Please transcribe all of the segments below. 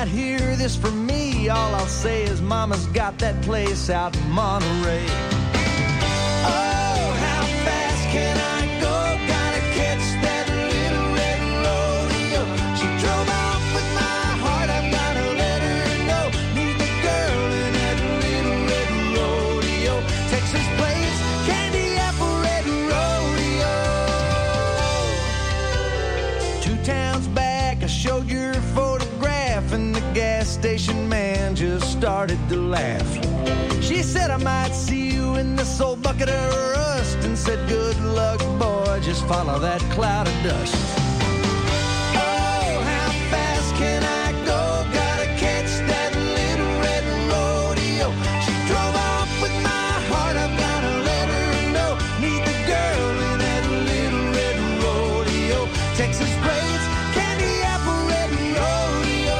might hear this from me, all I'll say is Mama's got that place out in Monterey. Oh, how fast can I go? Gotta catch that little red rodeo. She drove off with my heart, I've gotta let her know. Need the girl in that little red rodeo. Texas plains, candy apple red rodeo. 2 towns back, I showed your photograph, and the gas station man just started to laugh. She said I might see you in this old bucket of rust, and said good luck, boy, just follow that cloud of dust. Oh, how fast can I go? Gotta catch that little red rodeo. She drove off with my heart, I've gotta let her know. Need the girl in that little red rodeo. Texas Plains, candy apple red rodeo.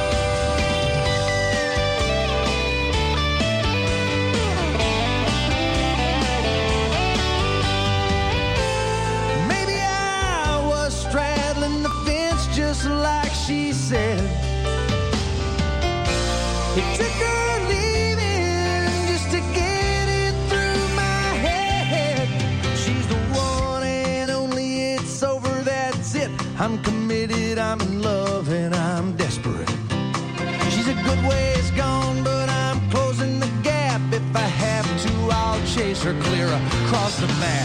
Maybe I was straddling the fence just like she said. It took her leaving just to get it through my head. She's the one and only, it's over, that's it. I'm committed, I'm in love, and I'm desperate. She's a good ways gone, but I'm closing the gap. If I have to, I'll chase her clear across the map.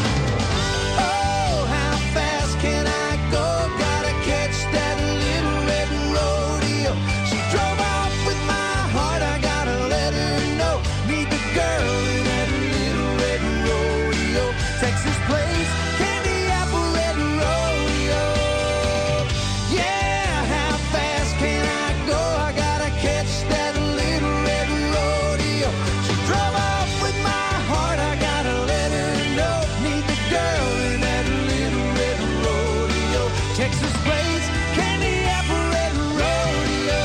Oh, how fast can I go? Gotta catch that little red rodeo. She drove off with my heart, I gotta let her know. Need the girl in that little red rodeo. Texas Plains, candy apple red rodeo. Yeah, how fast can I go? I gotta catch that little red rodeo. She drove off with my heart, I gotta let her know. Need the girl in that little red rodeo. Texas Plains, candy apple red rodeo.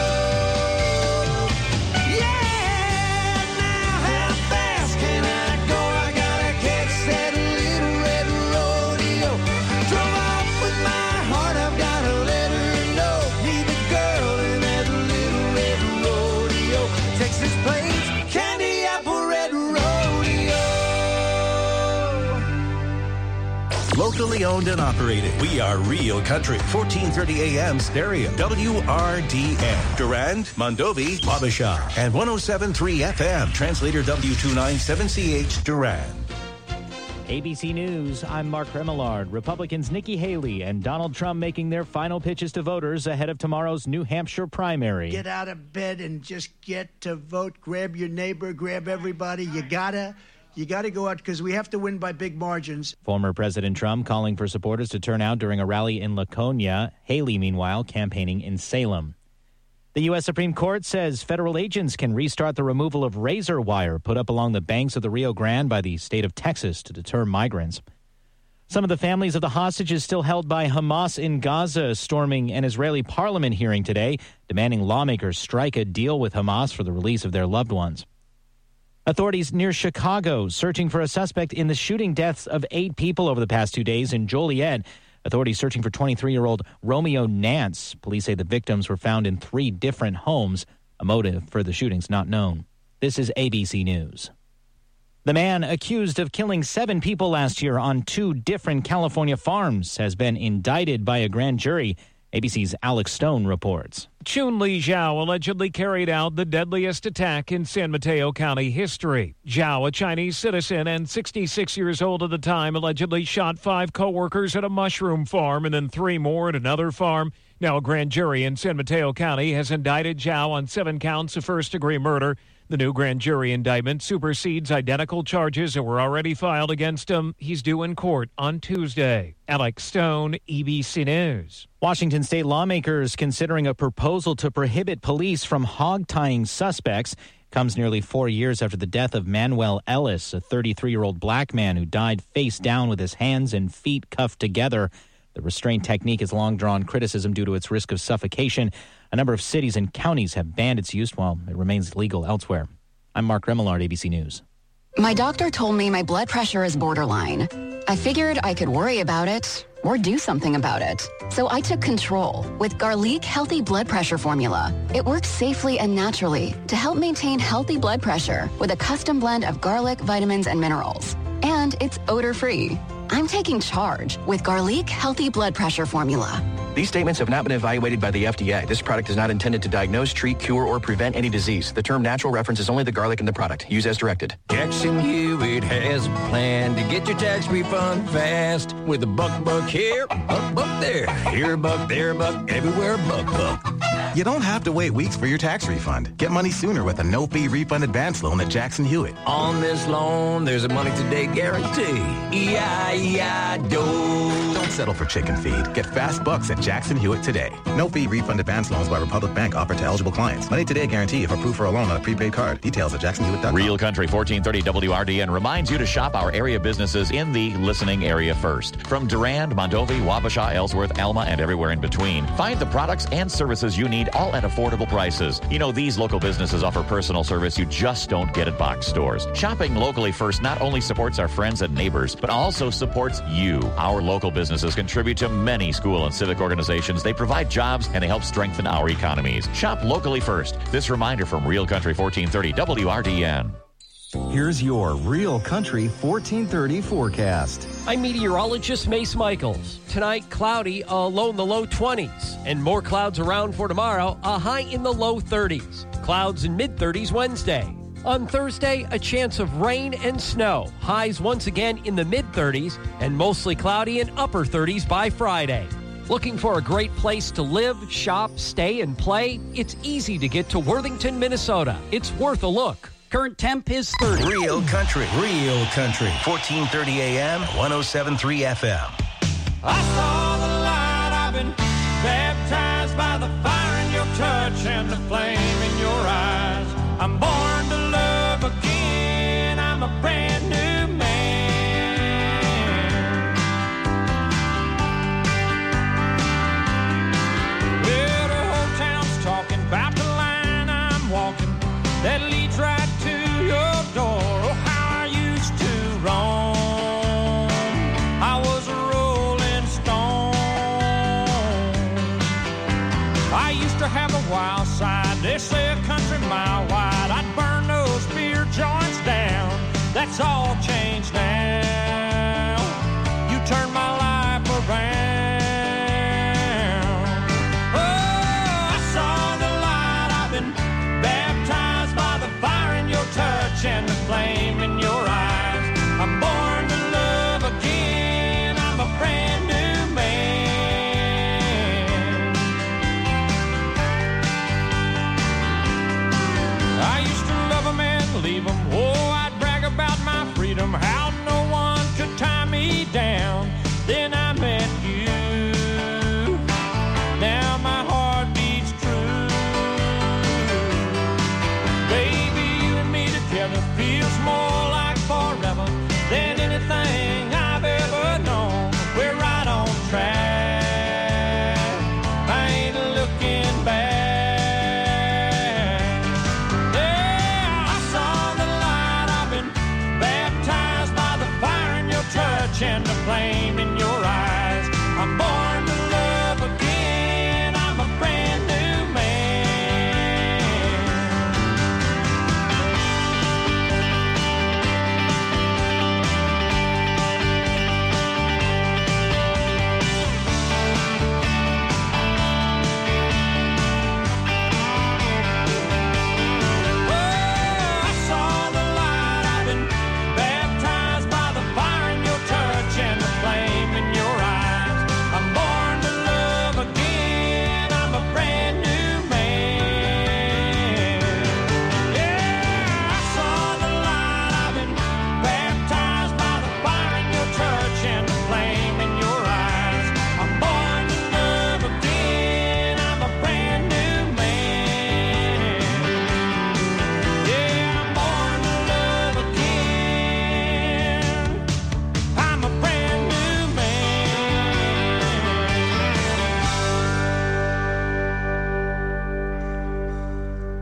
Yeah, now how fast can I go? I gotta catch that little red rodeo. Drove off with my heart, I've gotta let her know. Need the girl in that little red rodeo. Texas Plains, candy apple red rodeo. Locally owned and operated. We are Real Country. 1430 AM stereo. WRDN. Durand, Mondovi, Wabasha. And 107.3 FM. Translator W297CH Durand. ABC News, I'm Mark Remillard. Republicans Nikki Haley and Donald Trump making their final pitches to voters ahead of tomorrow's New Hampshire primary. Get out of bed and just get to vote. Grab your neighbor, grab everybody. You gotta go out because we have to win by big margins. Former President Trump calling for supporters to turn out during a rally in Laconia. Haley, meanwhile, campaigning in Salem. The U.S. Supreme Court says federal agents can restart the removal of razor wire put up along the banks of the Rio Grande by the state of Texas to deter migrants. Some of the families of the hostages still held by Hamas in Gaza storming an Israeli parliament hearing today, demanding lawmakers strike a deal with Hamas for the release of their loved ones. Authorities near Chicago searching for a suspect in the shooting deaths of 8 people over the past 2 days in Joliet. Authorities searching for 23-year-old Romeo Nance. Police say the victims were found in 3 different homes. A motive for the shootings not known. This is ABC News. The man accused of killing 7 people last year on 2 different California farms has been indicted by a grand jury. ABC's Alex Stone reports. Chun Li Zhao allegedly carried out the deadliest attack in San Mateo County history. Zhao, a Chinese citizen and 66 years old at the time, allegedly shot 5 co-workers at a mushroom farm and then 3 more at another farm. Now a grand jury in San Mateo County has indicted Zhao on 7 counts of first-degree murder. The new grand jury indictment supersedes identical charges that were already filed against him. He's due in court on Tuesday. Alex Stone, ABC News. Washington state lawmakers considering a proposal to prohibit police from hog-tying suspects. Comes nearly 4 years after the death of Manuel Ellis, a 33-year-old black man who died face down with his hands and feet cuffed together. The restraint technique has long drawn criticism due to its risk of suffocation. A number of cities and counties have banned its use while it remains legal elsewhere. I'm Mark Remillard, ABC News. My doctor told me my blood pressure is borderline. I figured I could worry about it or do something about it. So I took control with Garlic Healthy Blood Pressure Formula. It works safely and naturally to help maintain healthy blood pressure with a custom blend of garlic, vitamins, and minerals. And it's odor-free. I'm taking charge with Garlic Healthy Blood Pressure Formula. These statements have not been evaluated by the FDA. This product is not intended to diagnose, treat, cure, or prevent any disease. The term natural references only the garlic in the product. Use as directed. Jackson Hewitt has a plan to get your tax refund fast with a buck here, buck there. Here a buck, there a buck, everywhere a buck. You don't have to wait weeks for your tax refund. Get money sooner with a no-fee refund advance loan at Jackson Hewitt. On this loan, there's a money today guarantee. E-I-E-I-DO. Don't settle for chicken feed. Get fast bucks at Jackson Hewitt today. No-fee refund advance loans by Republic Bank offered to eligible clients. Money today guarantee if approved for a loan on a prepaid card. Details at jacksonhewitt.com. Real Country 1430 WRDN reminds you to shop our area businesses in the listening area first. From Durand, Mondovi, Wabasha, Ellsworth, Alma, and everywhere in between. Find the products and services you need all at affordable prices. You know, these local businesses offer personal service you just don't get at box stores. Shopping locally first not only supports our friends and neighbors, but also supports you. Our local businesses contribute to many school and civic organizations. They provide jobs and they help strengthen our economies. Shop locally first. This reminder from Real Country 1430 WRDN. Here's your Real Country 1430 forecast. I'm meteorologist Mace Michaels. Tonight, cloudy, a low in the low 20s. And more clouds around for tomorrow, a high in the low 30s. Clouds in mid-30s Wednesday. On Thursday, a chance of rain and snow. Highs once again in the mid-30s and mostly cloudy in upper 30s by Friday. Looking for a great place to live, shop, stay, and play? It's easy to get to Worthington, Minnesota. It's worth a look. Current temp is 30. Real Country. 1430 AM, 107.3 FM. I saw the light, I've been baptized by the fire in your touch and the flame in your eyes. I'm born to love again, I'm a brand new man. Well, the whole town's talking about the line I'm walking that leads right to your door. Oh, how I used to roam. I was a rolling stone. I used to have a wild side. They say a country mile wide. I'd burn those beer joints down. That's all changed now. You turned my life around. Oh, I saw the light. I've been baptized by the fire in your touch and the flame in your eyes. I'm born to love again. I'm a brand new man. I used to love them and leave them. Oh, I'd brag about my freedom, how no one could tie me down. Then I met you. Now my heart beats true. Baby, you and me together feels more like forever than anything I've ever known. We're right on track. I ain't looking back. Yeah, I saw the light. I've been baptized by the fire in your touch and the flame in your eyes. I'm born to love again. I'm a brand new man. Oh, I saw the light. I've been baptized by the fire in your touch and the flame in your eyes. I'm born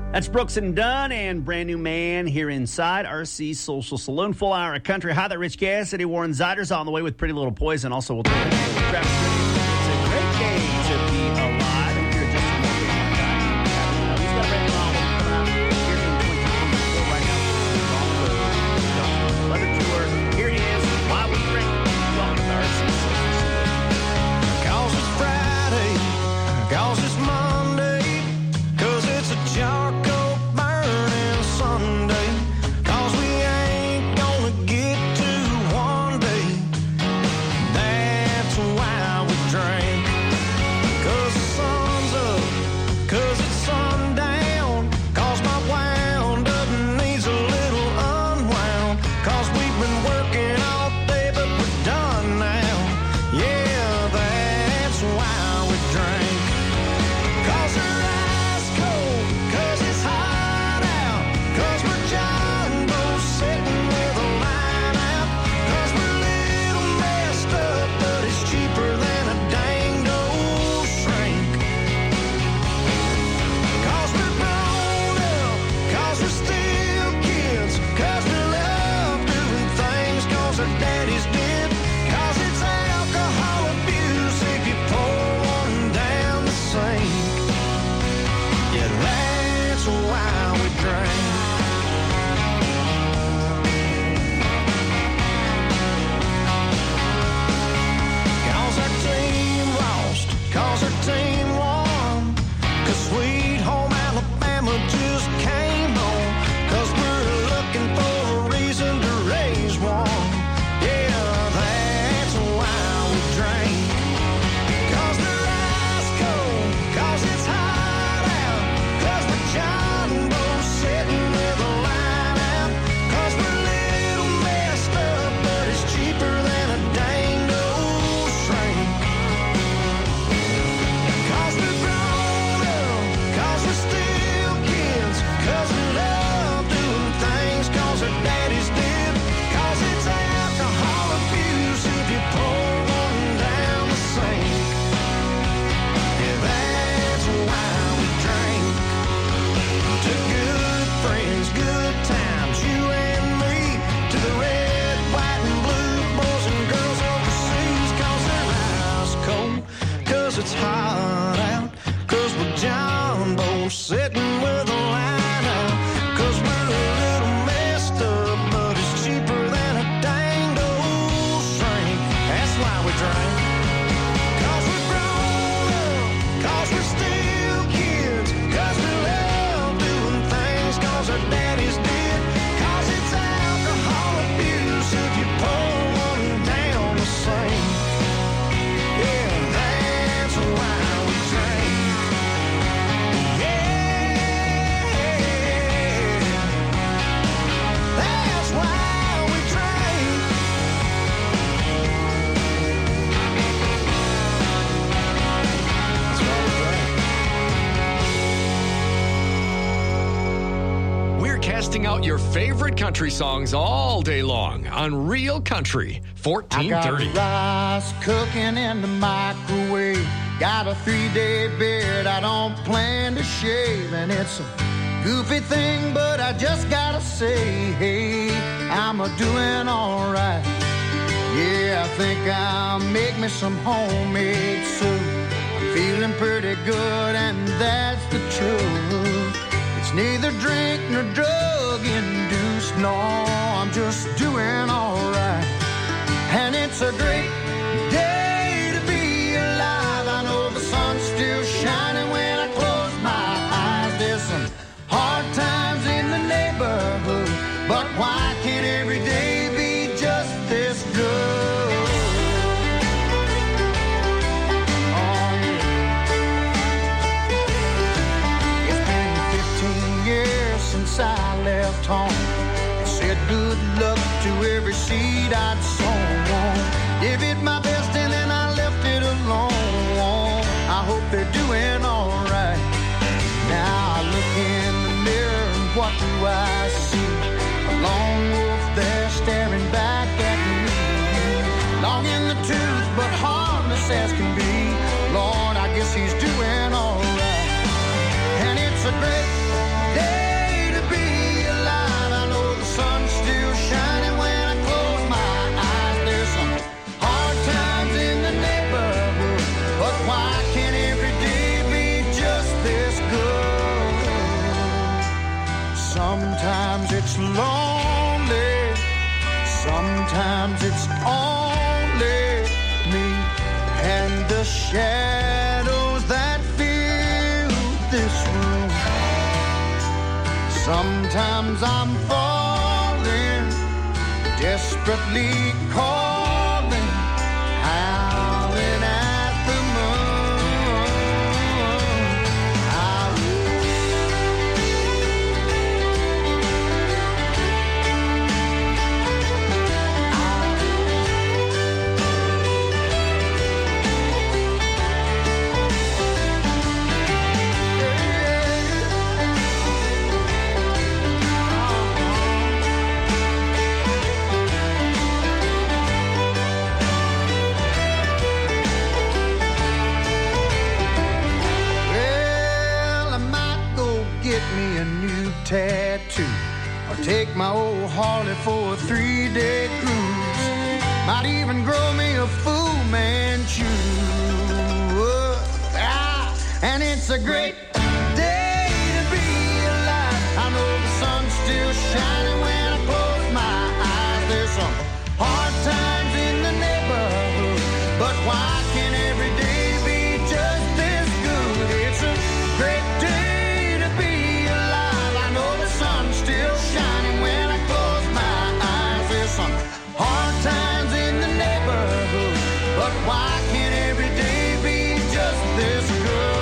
That's Brooks and Dunn and Brand New Man here inside RC Social Saloon. Full hour of country. Hi there, Rich Cassidy. Warren Ziders on the way with Pretty Little Poison. Also, we'll talk about Travis Tritt. It's a great day to be alive. And here in just a moment, he's got a brand new album coming out here in 2024 right now. Leather Tour. Here it is. Why We Drink. Welcome to RC Social Saloon. 'Cause it's Friday. 'Cause it's Monday. 'Cause it's a charcoal burning Sunday. 'Cause we ain't gonna get to one day. That's why we drink. 'Cause the sun's up. 'Cause it's sundown. 'Cause my wound up needs a little unwound. 'Cause we've been working all day, but we're done now. Yeah, that's why we drink. 'Cause we're ice cold. 'Cause it's hot out. 'Cause we're jumbo sitting with a line out. 'Cause we're a little messed up, but it's cheaper than a dang old shrink. 'Cause we're grown up. 'Cause we're still kids. 'Cause we love doing things 'cause our daddies did. 'Cause it's alcohol abuse if you pour one down the sink. Yeah, that's why we drink. 'Cause our team lost. 'Cause our team won. 'Cause Sweet Home Alabama just came home. 'Cause we're looking for a reason to raise one. Yeah, that's why we drink. 'Cause we're ice cold. 'Cause it's hot out. 'Cause we're jumbo sitting with a line out. 'Cause we're a little messed up, but it's cheaper than a dang old shrink. 'Cause we're grown up. 'Cause we're still kids. 'Cause we love doing things 'cause our daddies did. 'Cause it's alcohol abuse if you pour one down the sink. Yeah, that's why we drink. To good friends, good times, you and me. To the red, white, and blue boys and girls overseas. 'Cause they're ice cold. 'Cause it's hot out. 'Cause we're jumbo sitting with a line out. 'Cause we're a little messed up, but it's cheaper than a dang old shrink. That's why we drink. 'Cause we're grown up. 'Cause we're still kids. 'Cause we love doing things 'cause our daddies did. 'Cause it's alcohol abuse if you pour one down the sink. Yeah, that's why we drink. That's why we drink. That's why we drink. We're casting out your favorite country songs all day long on Real Country I got 1430. rice cooking in the microwave. Got a 3-day beard I don't plan to shave. And it's a goofy thing, but I just gotta say, hey, I'm a-doing all right. Yeah, I think I'll make me some homemade soup. I'm feeling pretty good, and that's the truth. It's neither drink nor drug-induced. No, I'm just doing all right. And it's a great day to be alive. I know the sun's still shining when I close my eyes. There's some hard times in the neighborhood, but why can't every day be just this good? Oh, yeah. It's been 15 years since I left home. Said good luck to every seed I'd sown. Give it my best and then I left it alone. I hope they're doing all right. Now I look in the mirror and what do I see? A lone wolf there staring back at me. Long in the tooth but harmless as can be. Lord, I guess he's doing all right. And it's a great day Sometimes it's lonely, sometimes it's only me and the shadows that fill this room. Sometimes I'm falling, desperately calling, howling at the moon. Tattoo, or take my old Harley for a 3-day cruise. Might even grow me a Fu Manchu. And it's a great day to be alive. I know the sun's still shining when I close my eyes. There's some hard times in the neighborhood, but why can't every day be just this good? It's a great day. Still shining when I close my eyes. There's some hard times in the neighborhood, but why can't every day be just this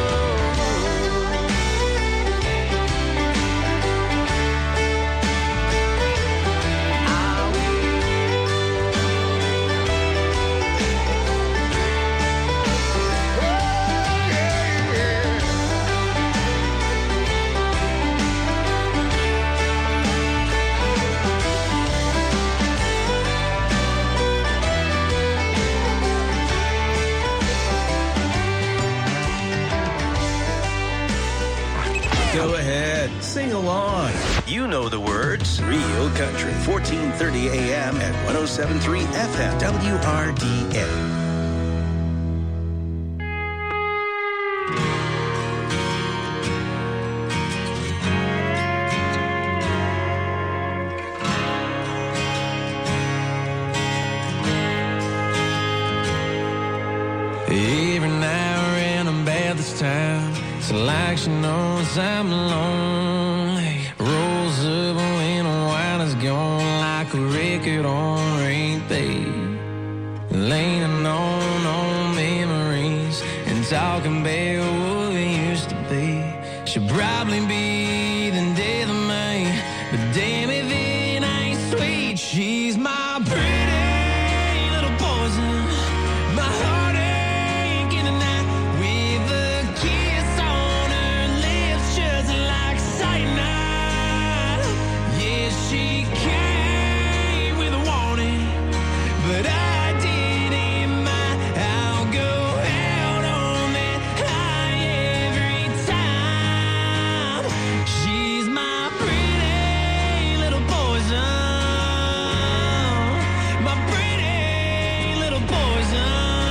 Go ahead, sing along. You know the words. Real Country, 1430 AM and 107.3 FM, WRDA. Every now and then I'm bad this time. It's like she knows I'm lonely. Rolls up when the wine is gone, like a record on repeat. Leaning on memories and talking about what we used to be. She'll probably be the death of me, but damn if it ain't sweet. She's my pretty little poison, my heartache in the night. With a kiss on her lips, just like cyanide. Yeah, she came with a warning, but I didn't mind. I'll go out on that high every time. She's my pretty little poison, my pretty little poison.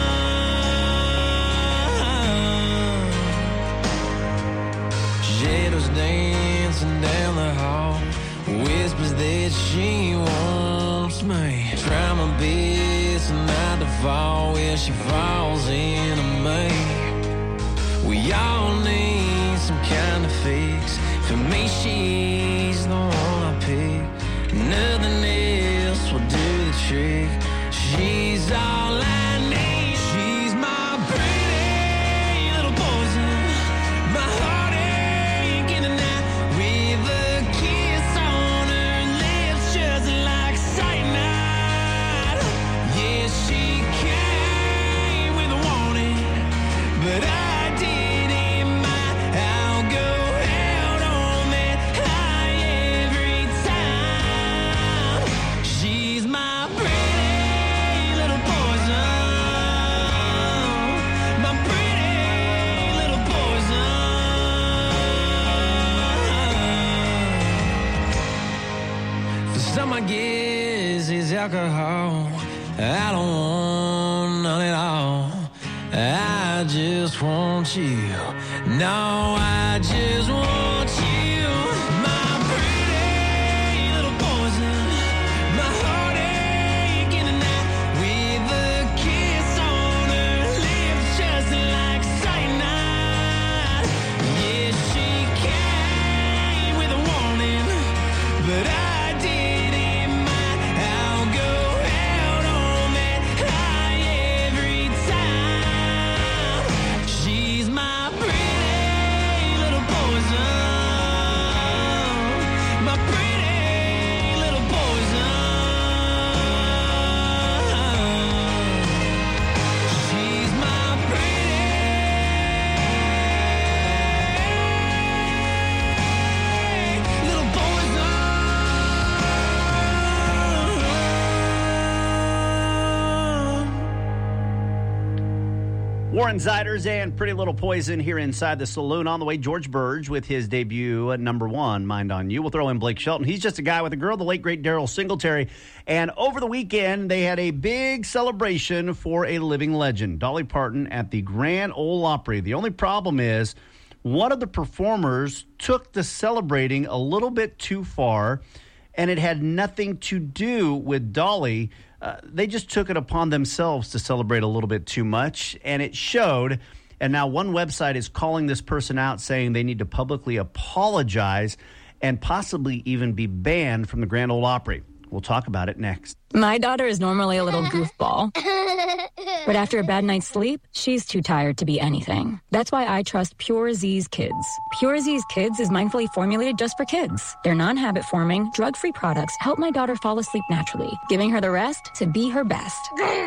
Shadows dancing down the hall, whispers that she wants me. Try my best not to fall where she falls into me. We all need some kind of fix. For me, she's the one I pick. Nothing else will do the trick. She's all I need. She's my pretty little poison, my heartache in the night. With a kiss on her lips, just like cyanide. Yeah, she came with a warning, but I didn't mind. I'll go out on that high every time. She's my pretty little poison, my pretty little poison. For some, I guess, is alcohol. I don't want none at all. I just want you. No, I just want you. My pretty Warren Ziders and Pretty Little Poison here inside the saloon. On the way, George Burge with his debut at number 1, Mind on You. We'll throw in Blake Shelton. He's just a guy with a girl, the late, great Daryl Singletary. And over the weekend, they had a big celebration for a living legend, Dolly Parton, at the Grand Ole Opry. The only problem is one of the performers took the celebrating a little bit too far, and it had nothing to do with Dolly. They just took it upon themselves to celebrate a little bit too much, and it showed. And now one website is calling this person out, saying they need to publicly apologize and possibly even be banned from the Grand Ole Opry. We'll talk about it next. My daughter is normally a little goofball, but after a bad night's sleep, she's too tired to be anything. That's why I trust Pure Z's Kids. Pure Z's Kids is mindfully formulated just for kids. Their non-habit forming, drug-free products help my daughter fall asleep naturally, giving her the rest to be her best.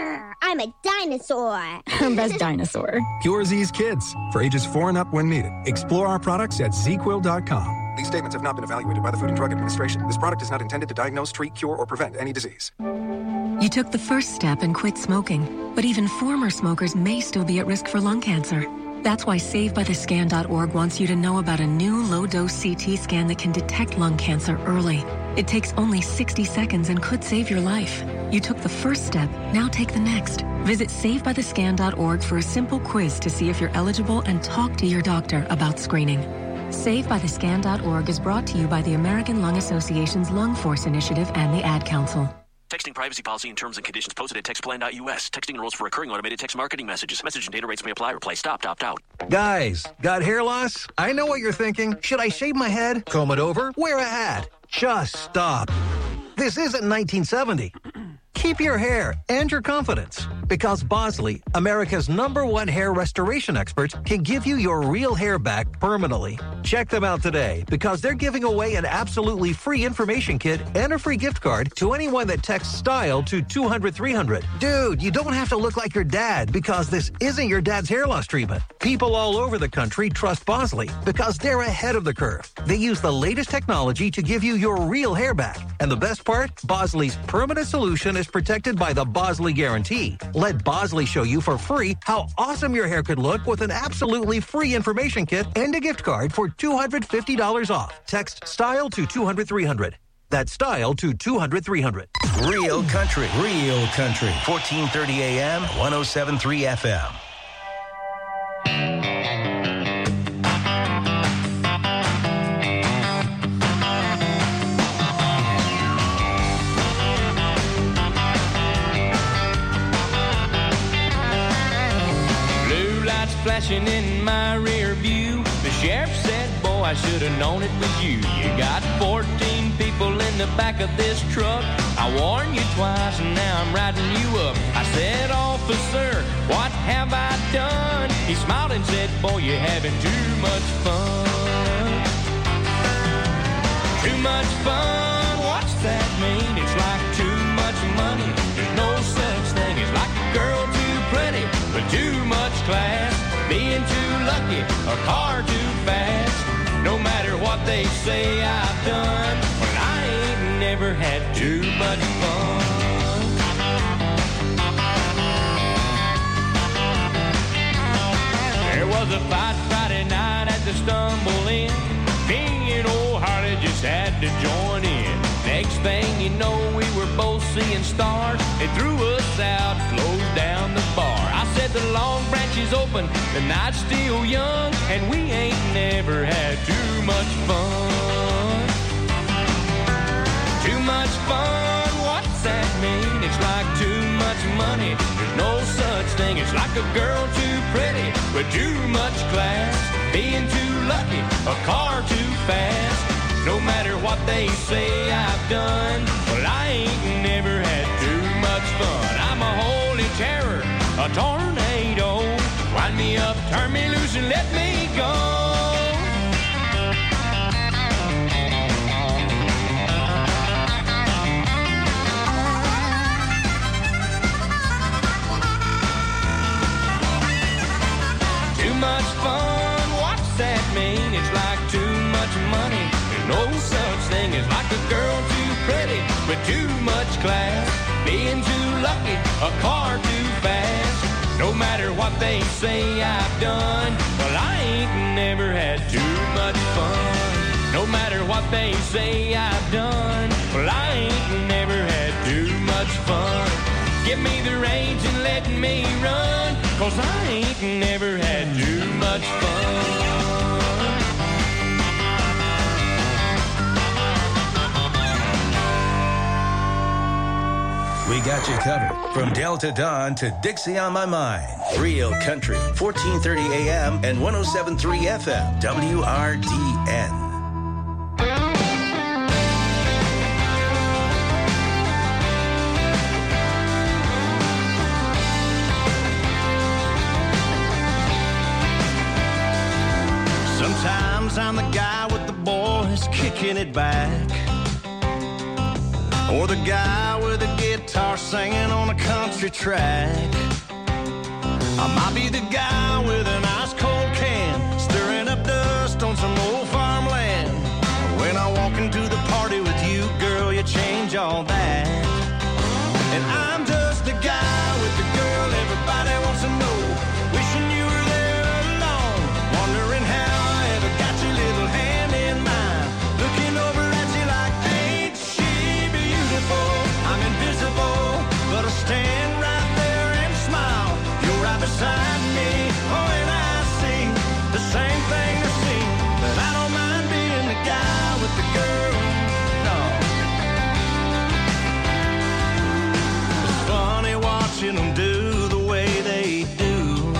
I'm a dinosaur. Her best dinosaur. Pure Z's Kids, for ages 4 and up when needed. Explore our products at ZQuil.com. These statements have not been evaluated by the Food and Drug Administration. This product is not intended to diagnose, treat, cure, or prevent any disease. You took the first step and quit smoking, but even former smokers may still be at risk for lung cancer. That's why SaveByTheScan.org wants you to know about a new low-dose CT scan that can detect lung cancer early. It takes only 60 seconds and could save your life. You took the first step, now take the next. Visit SaveByTheScan.org for a simple quiz to see if you're eligible and talk to your doctor about screening. SaveByTheScan.org is brought to you by the American Lung Association's Lung Force Initiative and the Ad Council. Texting privacy policy and terms and conditions posted at textplan.us. Texting enrolls for recurring automated text marketing messages. Message and data rates may apply. Reply stop, opt out. Guys, got hair loss? I know what you're thinking. Should I shave my head, comb it over, wear a hat? Just stop. This isn't 1970. Keep your hair and your confidence, because Bosley, America's #1 hair restoration experts, can give you your real hair back permanently. Check them out today, because they're giving away an absolutely free information kit and a free gift card to anyone that texts STYLE to 200-300. Dude, you don't have to look like your dad, because this isn't your dad's hair loss treatment. People all over the country trust Bosley, because they're ahead of the curve. They use the latest technology to give you your real hair back. And the best part? Bosley's permanent solution is protected by the Bosley Guarantee. Let Bosley show you for free how awesome your hair could look with an absolutely free information kit and a gift card for $250 off. Text STYLE to 200-300. That's STYLE to 200-300. Real country. 1430 AM, 107.3 FM. Flashing in my rear view, the sheriff said, boy, I should have known it was you. You got 14 people in the back of this truck. I warned you twice and now I'm riding you up. I said, officer, what have I done? He smiled and said, boy, you're having too much fun. Too much fun, what's that mean? It's like too much money. There's no such thing as like a girl too pretty, but too much class. Being too lucky, a car too fast. No matter what they say I've done, well, I ain't never had too much fun. There was a fight Friday night at the Stumble Inn. Me and old Harley just had to join in. Next thing you know, we were both seeing stars. They threw us out, closed down the bar. I said the Long Branch is open, the night's still young, and we ain't never had too much fun. Too much fun, what's that mean? It's like too much money. There's no such thing. It's like a girl too pretty with too much class. Being too lucky, a car too fast. No matter what they say I've done, well, I ain't never had too much fun. I'm a holy terror, a tornado. Wind me up, turn me loose, and let me go. Too much fun, what's that mean? It's like too much money. No such thing as like a girl too pretty with too much class. Being too lucky, a car too fast. No matter what they say I've done, well, I ain't never had too much fun. No matter what they say I've done, well, I ain't never had too much fun. Give me the reins and let me run, 'cause I ain't never had too much fun. We got you covered. From Delta Dawn to Dixie on My Mind. Real Country, 1430 AM and 107.3 FM, WRDN. Sometimes I'm the guy with the boys kicking it back, or the guy with a guitar singing on a country track. I might be the guy with an ice cold can, stirring up dust on some old farmland. When I walk into the party with you, girl, you change all that. And I'm just the guy with the girl everybody wants to know, wishing you were there alone, wondering how I ever got your little hand in mine, looking over at you like, ain't she beautiful? I'm invisible, but I stand right there and smile. You're right beside me, oh, and I see the same thing they see, but I don't mind being the guy with the girl, no. It's funny watching them do the way they do.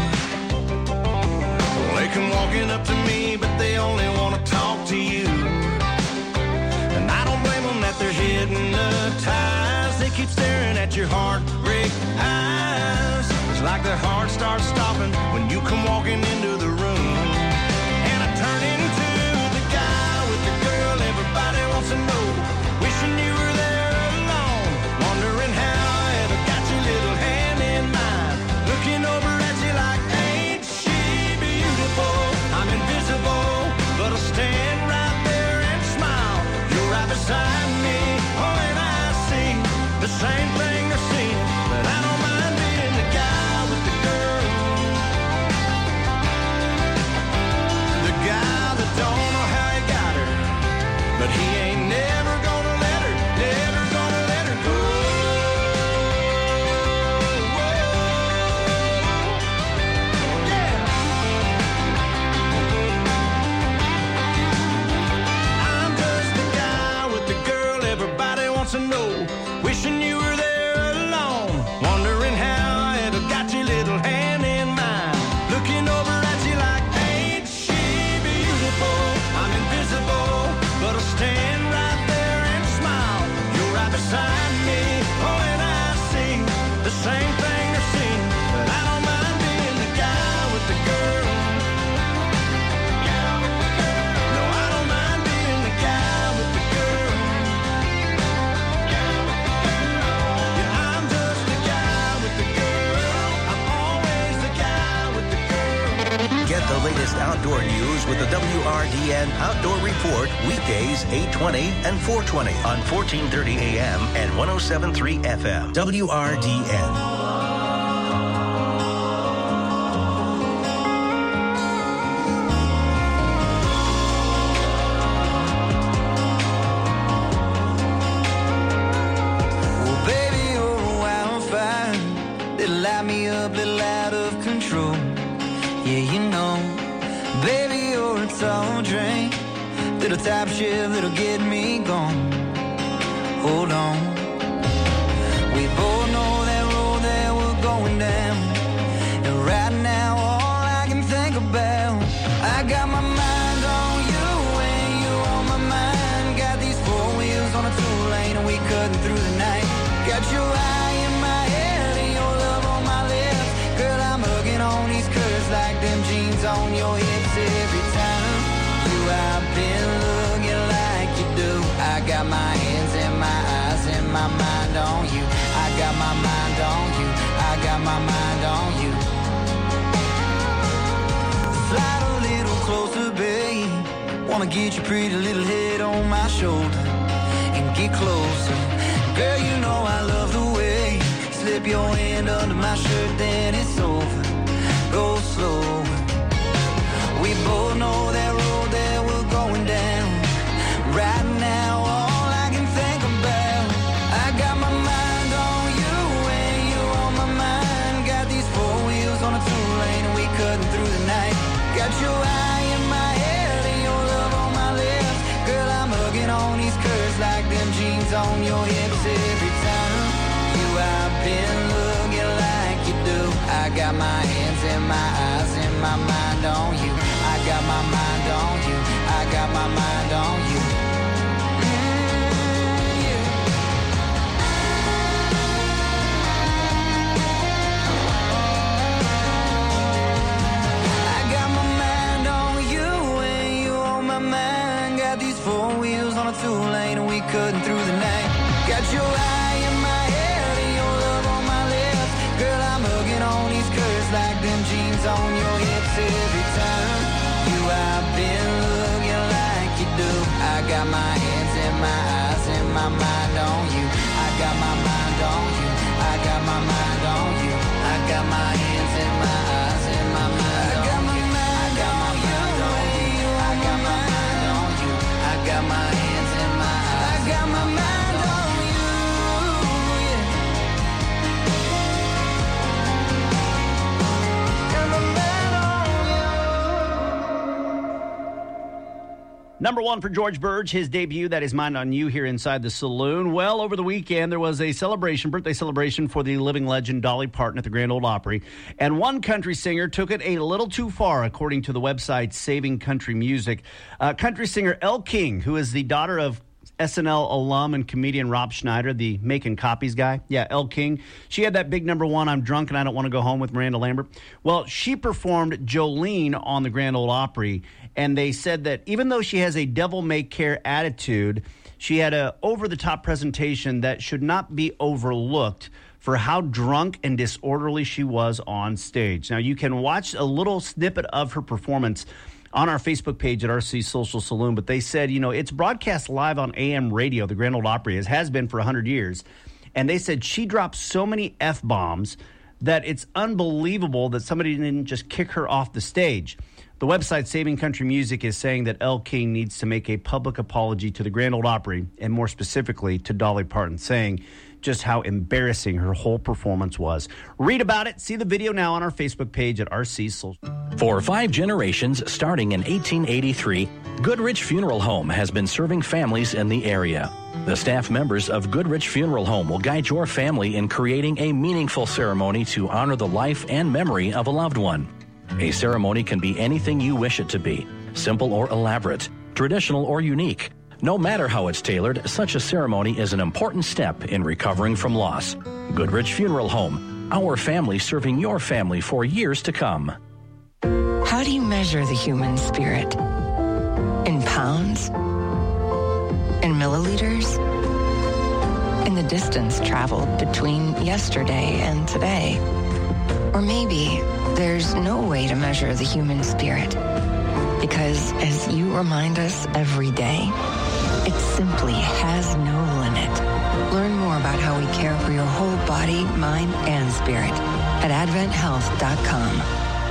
They come walking up to me, but they only want to talk to you. And I don't blame them that they're hypnotized. They keep staring at your heartbreak eyes. It's like their heart starts stopping when you come walking into the room. And I turn into the guy with the girl everybody wants to know, wishing you were there alone, wondering how I ever got your little hand in mine, looking over at you like, ain't she beautiful? I'm invisible, but I'll stand right there and smile. You're right beside me, oh, and I see the same thing they're seeing, but I don't mind being the guy with the girl, the guy that don't know how he got her, but he ain't never gonna let her, never gonna let her go. I'm just the guy with the girl everybody wants to know, wishing you were there alone, wondering how I ever got your little hand in mine, looking over at you like, ain't she beautiful? I'm invisible, but I'll stand right there and smile. You're right beside me, oh, and I see the same thing they're seeing, but I don't mind being the guy with the girl. No, I don't mind being the guy with the girl. Yeah, I'm just the guy with the girl. I'm always the guy with the girl. Get the latest outdoor news with the WRDN Outdoor Report weekdays 8:20 and 4:20 on 1430 AM and 107.3 FM. WRDN. Well, baby, you're a wildfire. Little light me up, little out of control. Yeah, you know, baby, you're a tall drink. Little top shift that'll get me gone. Hold on. We both know that road that we're going down. And right now, all I can think about, I got my mind on you and you on my mind. Got these four wheels on a two-lane and we cutting through the night. Got your eye in my head and your love on my lips. Girl, I'm hugging on these curves like them jeans on your hips. Every time you I've been looking like you do. I got my hands and my eyes and my mind on you. I got my mind on you. I got my mind on you. Slide a little closer, babe. Wanna get your pretty little head on my shoulder and get closer. Girl, you know I love the way slip your hand under my shirt, then it's over. Go slow. We both know that road that we're going down. Right now, all I can think about, I got my mind on you and you on my mind. Got these four wheels on a two-lane and we cutting through the night. Got your eye in my head and your love on my lips. Girl, I'm hugging on these curves like them jeans on your hips. Every time you I've been looking like you do. I got my hands and my eyes and my mind on you. I got my mind on you. I got my mind on you. I got my mind on you and you on my mind. Got these four wheels on a two-lane and we cutting through the night. Got your eye in my head and your love on my lips. Girl, I'm hugging on these curves like them jeans on your hips. Every time you I've been looking like you do. I got my hands and my eyes and my mind on you. I got my mind on you. I got my mind on you. I got my hands and my eyes and my mind on you. I got my mind on you. I got my mind on you. I got my hands and my eyes. I got my mind on you. Number one for George Burge, his debut, that is Mind on You, here inside the saloon. Well, over the weekend, there was a birthday celebration for the living legend Dolly Parton at the Grand Ole Opry. And one country singer took it a little too far, according to the website Saving Country Music. Country singer Elle King, who is the daughter of SNL alum and comedian Rob Schneider, the making copies guy. Yeah, Elle King. She had that big number one, I'm Drunk and I Don't Want to Go Home with Miranda Lambert. Well, she performed Jolene on the Grand Ole Opry, and they said that even though she has a devil-may-care attitude, she had a over-the-top presentation that should not be overlooked for how drunk and disorderly she was on stage. Now, you can watch a little snippet of her performance on our Facebook page at RC Social Saloon, but they said, you know, it's broadcast live on AM radio, the Grand Ole Opry, as has been for 100 years, and they said she dropped so many F-bombs that it's unbelievable that somebody didn't just kick her off the stage. The website Saving Country Music is saying that Elle King needs to make a public apology to the Grand Ole Opry, and more specifically to Dolly Parton, saying just how embarrassing her whole performance was. Read about it. See the video now on our Facebook page at RC Social. For 5 generations, starting in 1883, Goodrich Funeral Home has been serving families in the area. The staff members of Goodrich Funeral Home will guide your family in creating a meaningful ceremony to honor the life and memory of a loved one. A ceremony can be anything you wish it to be, simple or elaborate, traditional or unique. No matter how it's tailored, such a ceremony is an important step in recovering from loss. Goodrich Funeral Home, our family serving your family for years to come. How do you measure the human spirit? In pounds? In milliliters? In the distance traveled between yesterday and today? Or maybe there's no way to measure the human spirit, because as you remind us every day, it simply has no limit. Learn more about how we care for your whole body, mind, and spirit at AdventHealth.com.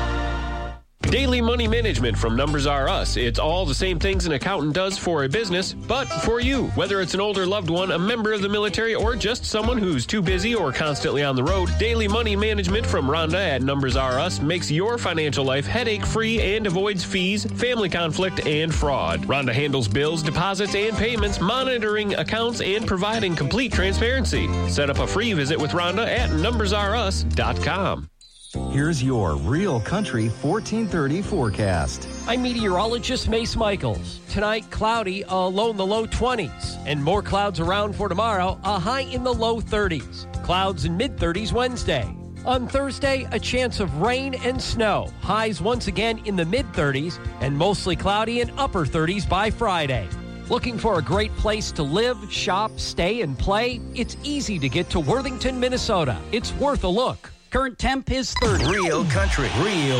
Daily money management from Numbers R Us. It's all the same things an accountant does for a business, but for you. Whether it's an older loved one, a member of the military, or just someone who's too busy or constantly on the road, daily money management from Rhonda at Numbers R Us makes your financial life headache-free and avoids fees, family conflict, and fraud. Rhonda handles bills, deposits, and payments, monitoring accounts, and providing complete transparency. Set up a free visit with Rhonda at NumbersRUs.com. Here's your Real Country 1430 forecast. I'm meteorologist Mace Michaels. Tonight, cloudy, a low in the low 20s. And more clouds around for tomorrow, a high in the low 30s. Clouds in mid-30s Wednesday. On Thursday, a chance of rain and snow. Highs once again in the mid-30s and mostly cloudy in upper 30s by Friday. Looking for a great place to live, shop, stay, and play? It's easy to get to Worthington, Minnesota. It's worth a look. Current temp is 30. Real Country.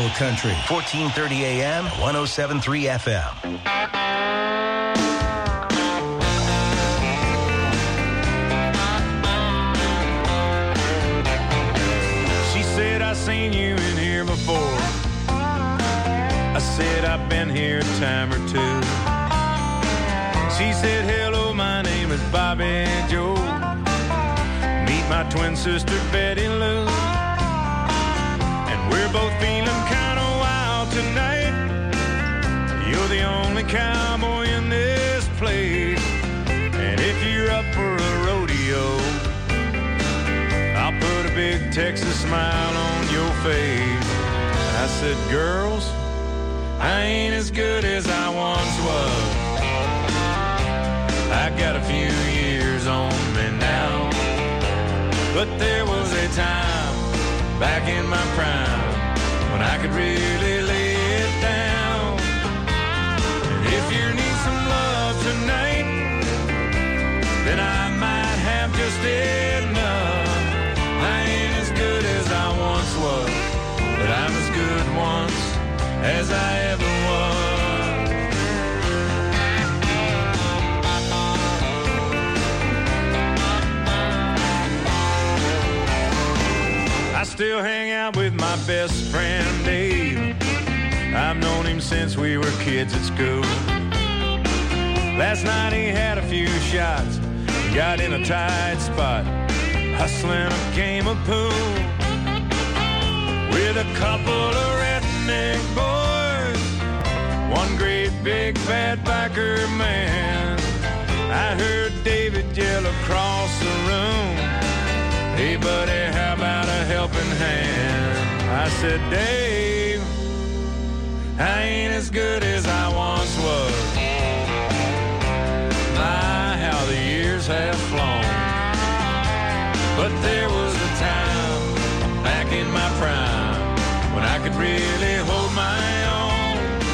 1430 AM, 107.3 FM. been here a time or two. She said, hello, my name is Bobby Joe. Meet my twin sister, Betty Lou. And we're both feeling kind of wild tonight. You're the only cowboy in this place. And if you're up for a rodeo, I'll put a big Texas smile on your face. I said, girls, I ain't as good as I once was. I got a few years on me now. But there was a time back in my prime when I could really lay it down. And if you need some love tonight, then I might have just enough. I ain't as good as I once was, but I'm as good once as I ever was. I still hang out with my best friend Dave. I've known him since we were kids at school. Last night he had a few shots, got in a tight spot, hustling a game of pool with a couple of redneck boys, one great big fat biker man. I heard David yell across the room, hey buddy, how about a helping hand? I said, Dave, I ain't as good as I once was. My, how the years have flown. But there was a time back in my prime when I could really hold my own.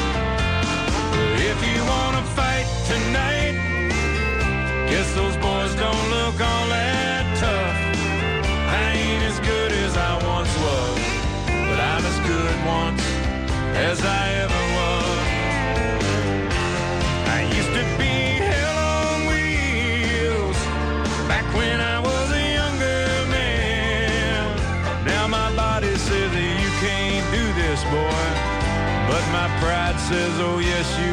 If you want to fight tonight, guess those boys don't look all that tough. I ain't as good as I once was, but I'm as good once as I ever was. I used to be hell on wheels back when I was a younger man. Now my body says that you can't do this, boy, but my pride says, oh yes you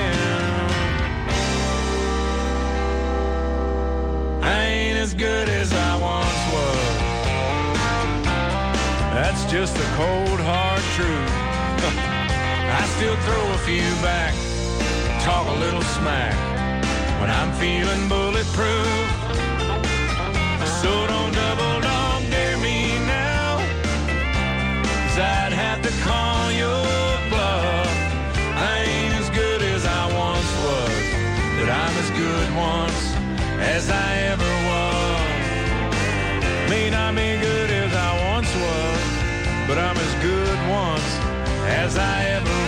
can. I ain't as good as I once was. That's just the cold, hard truth. I still throw a few back, talk a little smack when I'm feeling bulletproof. So don't double dog dare me now, 'cause I'd have to call your bluff. I ain't as good as I once was, but I'm as good once as I ever was. May not be good as I once was, but I'm as good once as I ever was.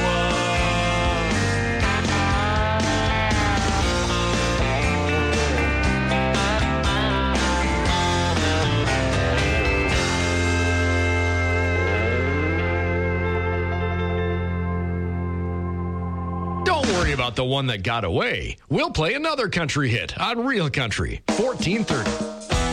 Don't worry about the one that got away. We'll play another country hit on Real Country 1430.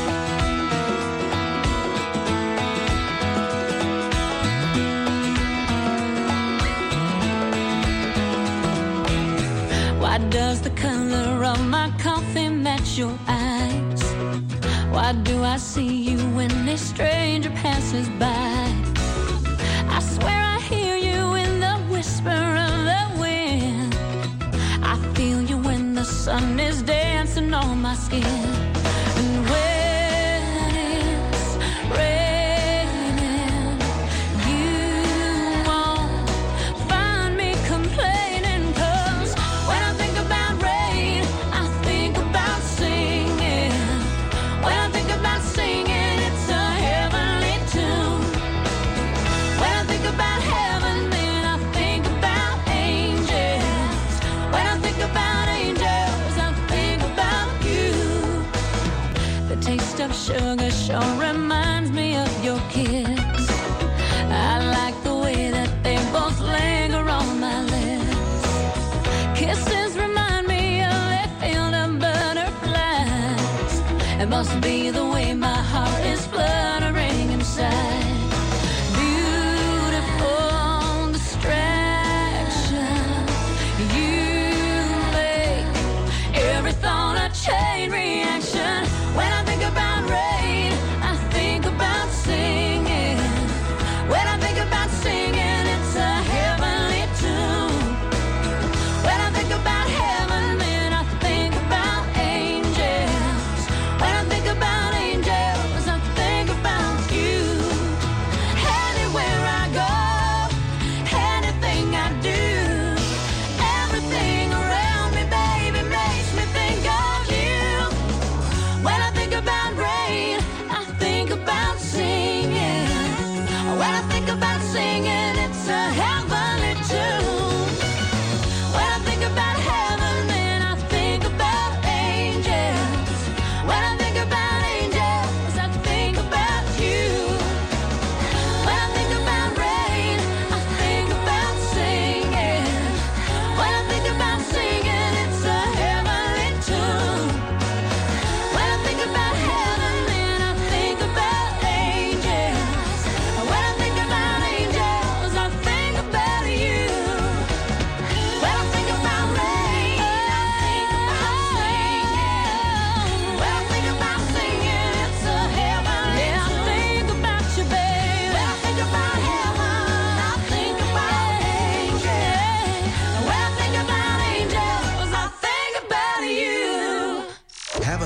Why does the color of my coffee match your eyes? Why do I see you when a stranger passes by? I swear I hear you in the whisper of the wind. I feel you when the sun is dancing on my skin. And when it's raining, you won't find me complaining. 'Cause when I think about rain, I think about singing. When I think about singing, it's a heavenly tune. When I think about heaven, then I think about angels. When I think about angels, I think about you. The taste of sugar sure reminds me of your kiss. I like the way that they both linger on my lips. Kisses remind me of that field of butterflies. It must be the way my heart is fluttering inside. Beautiful distraction.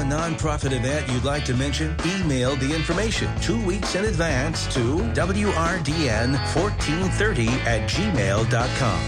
a nonprofit event you'd like to mention? Email the information 2 weeks in advance to wrdn1430@gmail.com.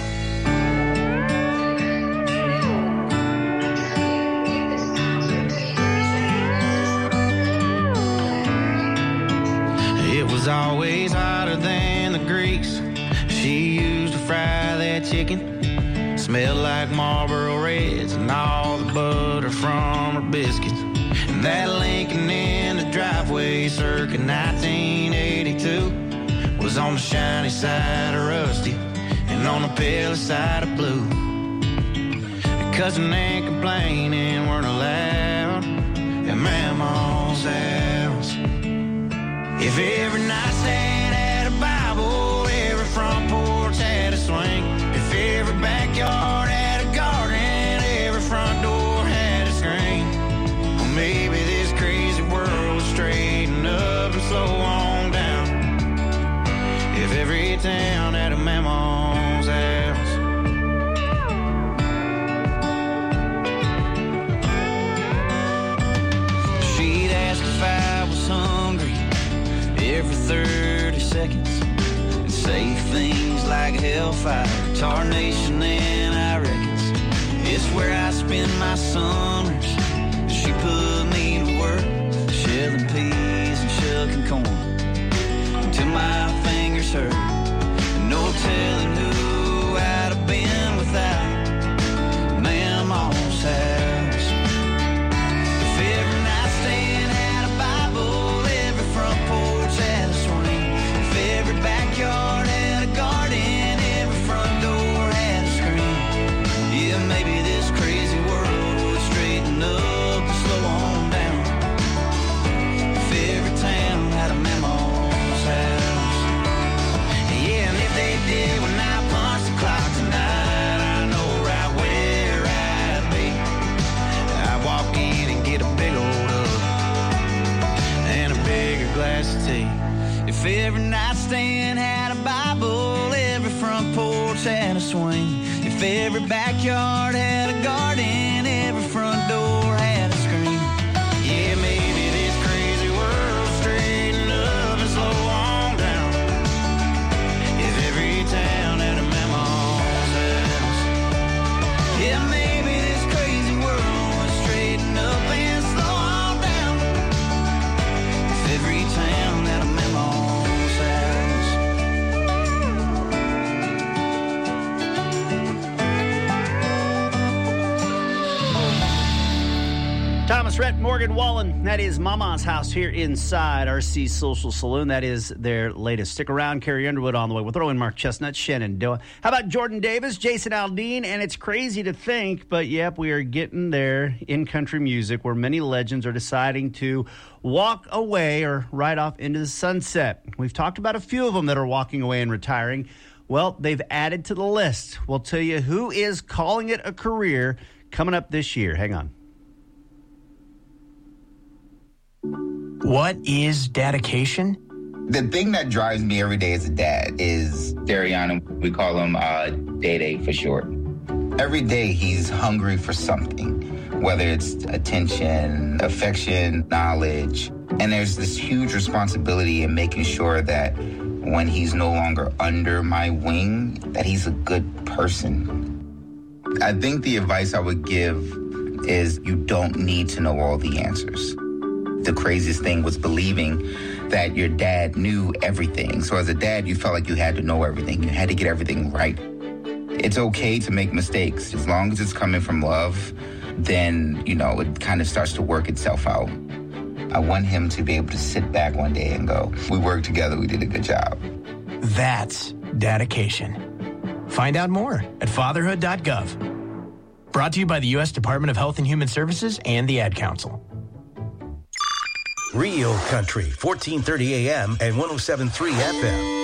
It was always hotter than the grease she used to fry that chicken. Smelled like Marlboro Reds and all the butter from her biscuits. And that Lincoln in the driveway circa 1982 was on the shiny side of rusty and on the pale side of blue. Cussing and complaining weren't allowed at Mama's house. If every nightstand had a Bible, every front porch had a swing. If every backyard had a garden, every front door had a screen. Well, maybe this crazy world would straighten up and slow on down. If every town had a Mama's house. She'd ask if I was hungry every 30 seconds and say things like hellfire, tarnation, and I reckons it's where I spend my summers. She put me to work, shelling peas and shucking corn until my fingers hurt. And no telling who I'd have been without Mama's house. If every nightstand had a Bible, every front porch had a swing. If every backyard had a garden, every front door had a screen. Yeah, maybe this crazy world would straighten up and slow on down. If every town had a Mama's house. Yeah, and if they did when I punch the clock tonight, I know right where I'd be. I'd walk in and get a big old hug and a bigger glass of tea. If every nightstand had a Bible, every front porch had a swing. If every backyard had a garden, every front door had a screen. Yeah, maybe this crazy world straighten up and slow on down. If every town had a Mama's house. Yeah, maybe this crazy world would straighten up and slow on down. If every town had a Mama's house. Thomas Rhett, Morgan Wallen. That is Mama's House here inside RC Social Saloon. That is their latest. Stick around. Carrie Underwood on the way. We'll throw in Mark Chestnut, Shenandoah. How about Jordan Davis, Jason Aldean? And it's crazy to think, but yep, we are getting there in country music where many legends are deciding to walk away or ride off into the sunset. We've talked about a few of them that are walking away and retiring. Well, they've added to the list. We'll tell you who is calling it a career coming up this year. Hang on. What is dedication? The thing that drives me every day as a dad is Dariana. We call him Day-Day for short. Every day he's hungry for something, whether it's attention, affection, knowledge. And there's this huge responsibility in making sure that when he's no longer under my wing, that he's a good person. I think the advice I would give is you don't need to know all the answers. The craziest thing was believing that your dad knew everything. So as a dad, you felt like you had to know everything. You had to get everything right. It's okay to make mistakes. As long as it's coming from love, then, it kind of starts to work itself out. I want him to be able to sit back one day and go, we worked together, we did a good job. That's dedication. Find out more at fatherhood.gov. Brought to you by the U.S. Department of Health and Human Services and the Ad Council. Real Country, 1430 AM and 107.3 FM.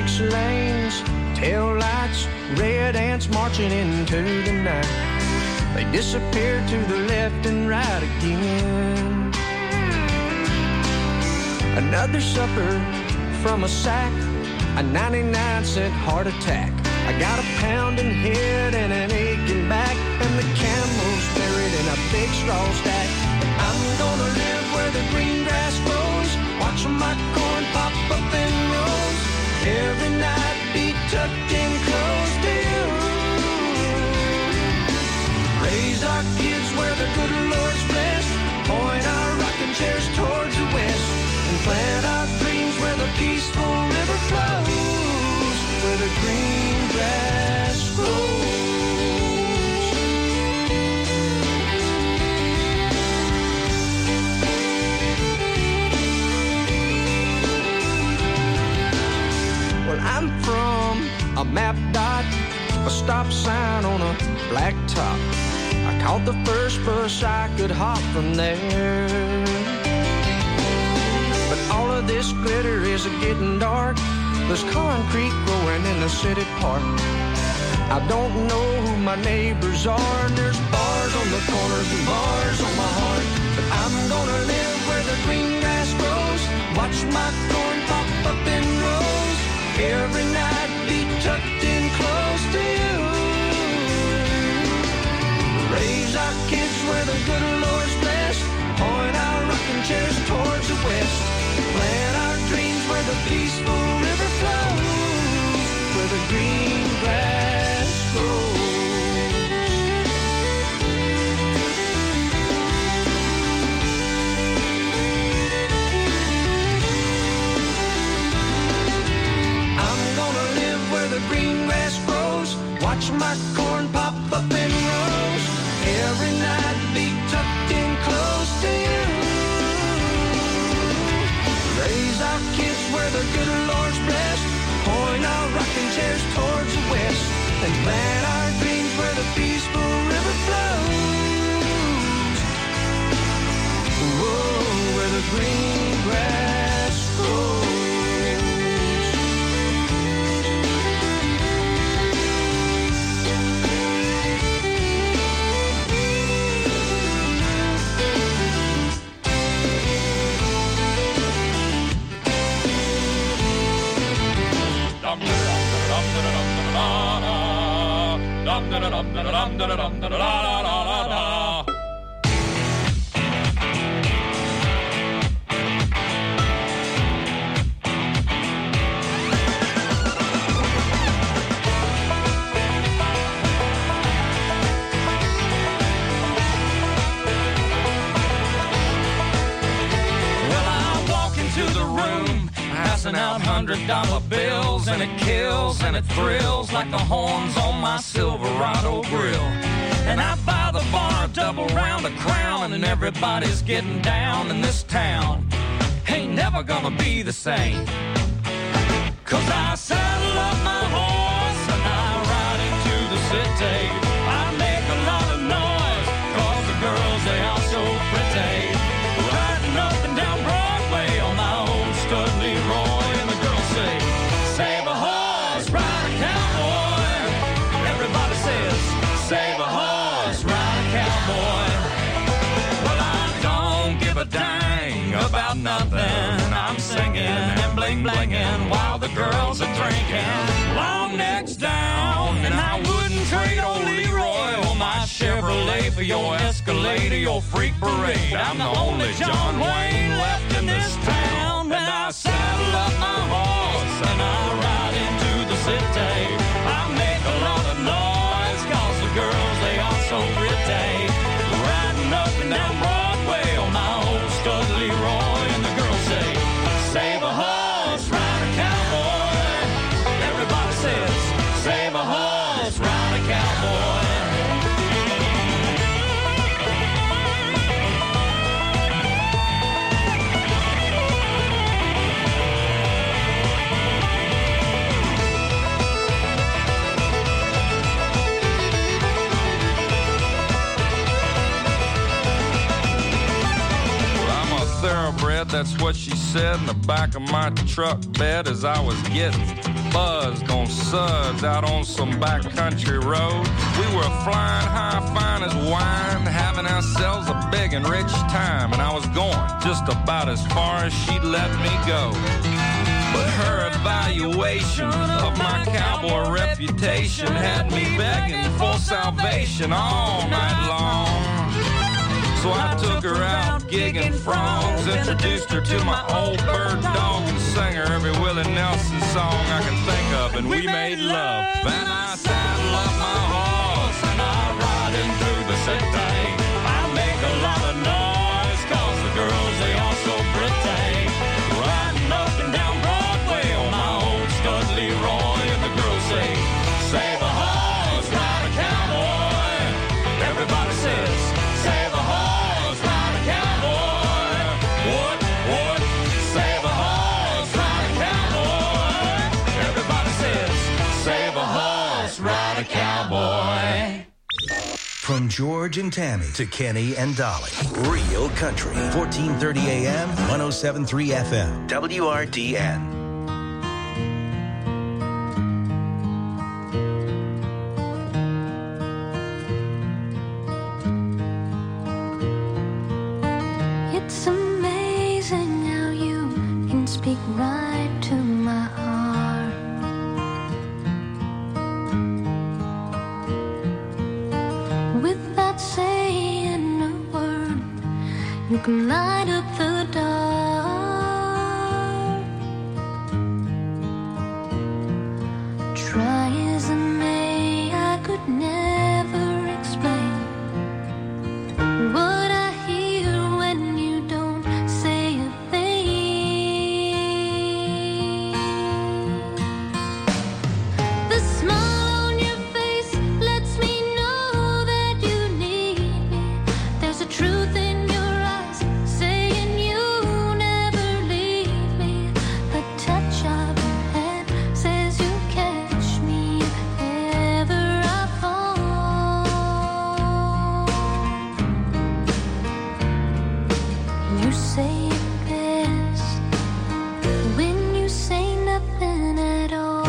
6 lanes, tail lights, red ants marching into the night. They disappear to the left and right again. Another supper from a sack, a 99-cent heart attack. I got a pounding head and an aching back, and the camel's buried in a big straw stack. I'm gonna live where the green grass grows, watching my corn pop up in rows. Every night be tucked in close to you. Raise our kids where the good Lord's blessed, point our rocking chairs towards the west, and plant our dreams where the peaceful river flows, where the green grass grows. Well, I'm from a map dot, a stop sign on a black top. I caught the first bus I could hop from there. But all of this glitter is getting dark. There's concrete growing in the city park. I don't know who my neighbors are, and there's bars on the corners and bars on my heart. But I'm gonna live where the green grass grows, watch my corn pop up in rows. Every night be tucked in close to you. Raise our kids where the good Lord's blessed, point our rocking chairs towards the west, plant our dreams where the peaceful river flows, where the green grass grows. I'm gonna live where the green grass grows, watch my corn pop up in rows. Every night be tucked in close to you. Raise our kids where the good Lord's blessed, point our rocking chairs towards the west, and plant our dreams where the peaceful river flows. Whoa, where the green grass grows. Out $100 bills, and it kills and it thrills like the horns on my Silverado grill. And I buy the bar a double round of Crown, and everybody's getting down in this town. Ain't never gonna be the same, 'cause I saddle up my horse and I ride into the city. I make a lot of noise 'cause the girls, they are so pretty. Riding up and down Broadway on my old stud Leroy. Save a horse, ride a cowboy. Everybody says, save a horse, ride a cowboy. Well, I don't give a dang about nothing. I'm singing and bling-blinging while the girls are drinking. Long necks down, and I wouldn't trade old Leroy or my Chevrolet for your Escalade or your freak parade. I'm the only John Wayne left in this town. And I saddle up my horse and I ride into the city. I make a lot of noise 'cause the girls, they are so pretty. Riding up and down Broadway on my old stud Leroy, and the girls say, save a horse, ride a cowboy. Everybody says, save a horse, ride a cowboy. Thoroughbred, that's what she said in the back of my truck bed as I was getting buzzed on suds out on some backcountry road. We were flying high, fine as wine, having ourselves a big and rich time. And I was going just about as far as she'd let me go. But her evaluation of my cowboy reputation had me begging for salvation all night long. So I took her out gigging frogs, introduced her to my old bird dog, and sang her every Willie Nelson song I can think of, and we made love. Then I saddled up my horse and I ride him through the city. I make a lot of noise 'cause the girls, they all so pretty. Riding up and down Broadway on my old stud Leroy, and the girls say, save a horse, ride a cowboy. Everybody says, save a horse, ride a cowboy. What? Save a horse, ride a cowboy. Everybody says, save a horse, ride a cowboy. From George and Tammy to Kenny and Dolly. Real Country. 1430 AM, 107.3 FM. WRDN. It's amazing how you can speak right to my heart. Without saying a word, you can light up the dark. Try as I may, I could never explain what I hear when you don't say a thing. The smile on your face lets me know that you need me. There's a truth in your eyes saying you never leave me. The touch of your hand says you catch me if ever I fall. You say it best when you say nothing at all.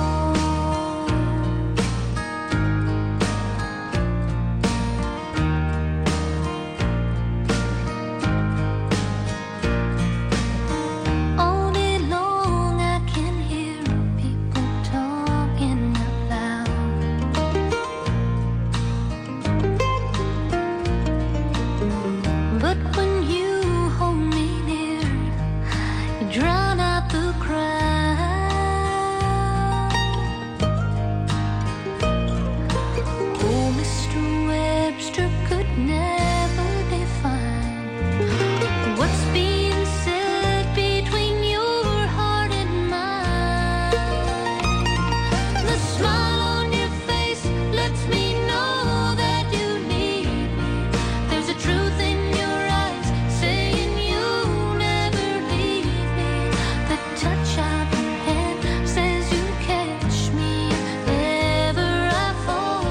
All day long I can hear people talking out loud. But when you hold me near, you drown out the crowd. Oh, Mr. Webster could never define what's being said between your heart and mine. The smile on your face lets me know that you need me. There's a truth in your eyes saying you never leave me. The touch of your hand says you catch me if ever I fall.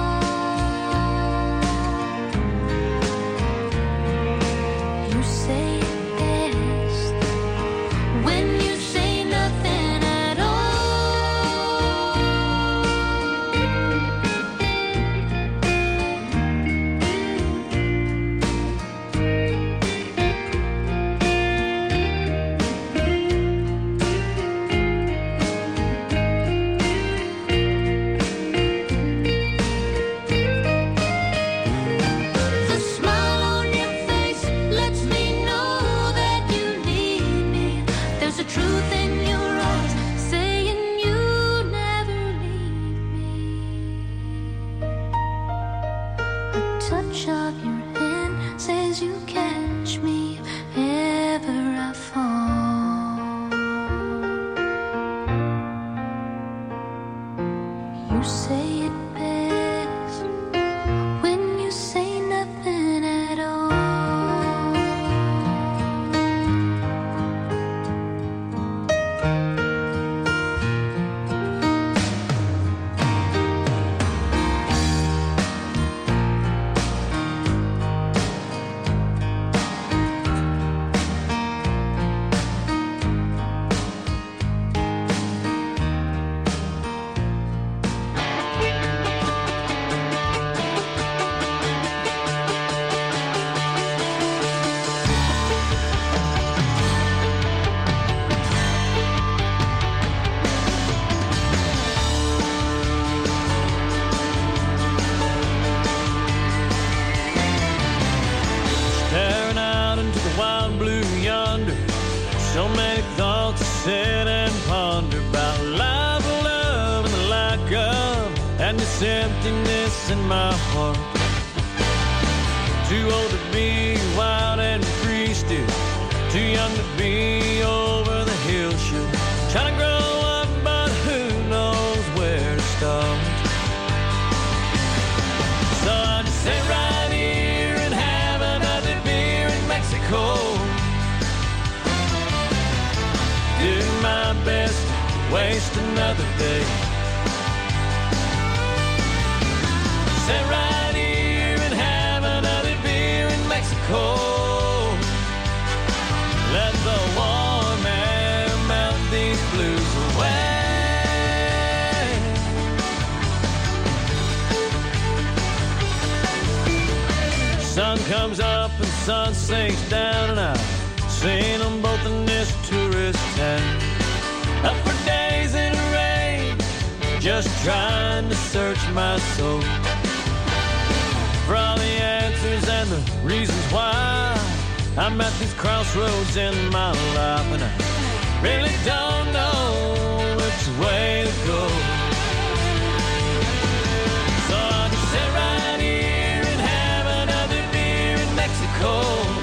You say it best when you say nothing at all. The smile on your face lets me know that you need me. There's a truth in your eyes saying you never leave me. A touch of your hand says you catch me if ever I fall. You say it best when you say nothing at all. and this emptiness in my heart. Too old to be wild and free still, too young to be over the hill shit. Trying to grow up, but who knows where to start. So I just sit right here and have another beer in Mexico. Do my best to waste another day. Sit right here and have another beer in Mexico. Let the warm air melt these blues away. Sun comes up and sun sinks down, and I've seen them both in this tourist town. Up for days in the rain, just trying to search my soul for all the answers and the reasons why I'm at these crossroads in my life, and I really don't know which way to go. So I'll just sit right here and have another beer in Mexico.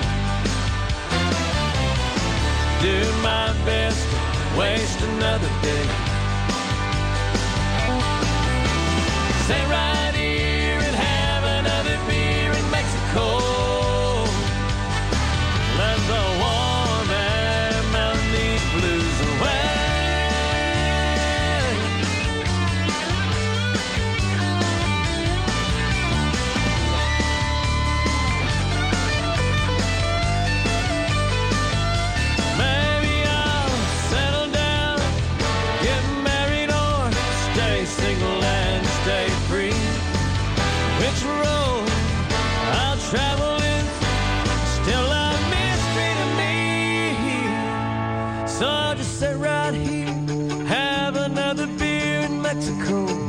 Do my best to waste another day. Sit right here and have another beer in Mexico. Let the warm air melt these blues away. Maybe I'll settle down, get married, or stay single and stay free. Which road I'll travel is still a mystery to me. So I'll just sit right here, have another beer in Mexico.